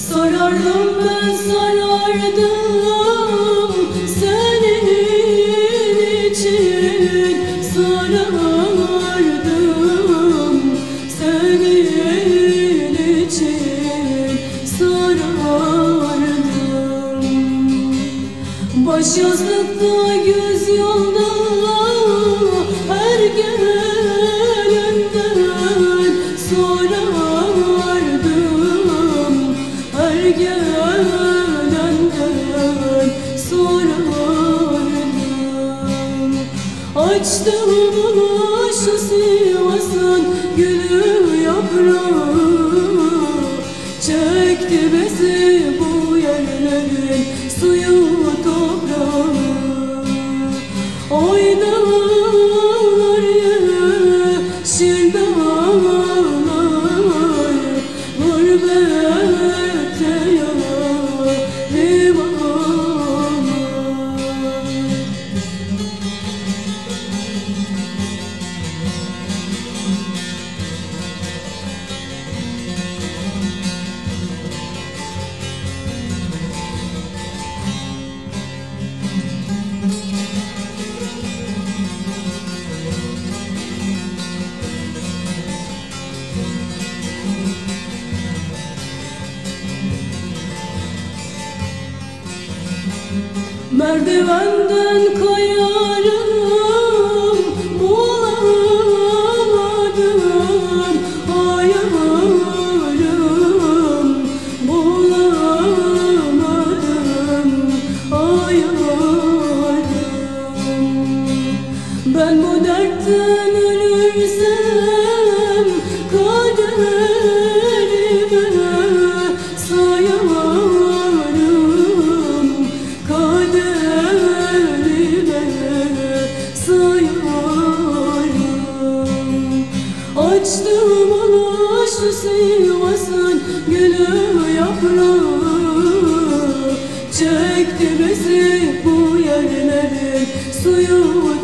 Sarardım ben sarardım senin için, sarardım senin için, sarardım. Başyazlıkta göz yolda her gelinden sorardım, her gelenden sorardım. Açtım şu Sivas'ın gülü yaprağı, çekti bizi bu yerlerin suyu toprağı. Oy dağlar yeşil dağlar, gurbette yarim ağlar. Merdivenden kayarım, bulamadım ayarım, bulamadım ayarım. Ben bu dertten ölürsem kaderime sayarım, kaderime sayarım. Açtım ana şu Sivas'ın gülü yaprağı, çekti bizi bu yerlerin suyu